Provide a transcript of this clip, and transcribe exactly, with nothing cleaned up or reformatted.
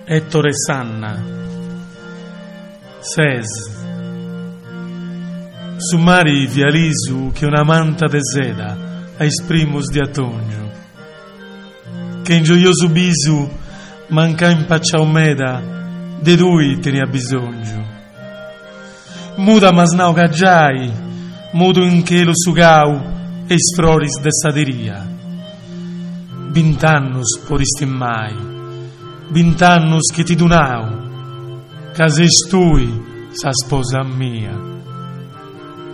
Ettore Sanna Ses Su mari via lisu che una manta de seda ai primus di atongio, che in gioioso bisu manca in paccia umeda de lui tenia bisogno. Muda masnau gaggiai, mudo in che lo sugau e sfroris de saderia. Vint'annus poristi mai, vint'annus che ti dunau, case stui sa sposa mia.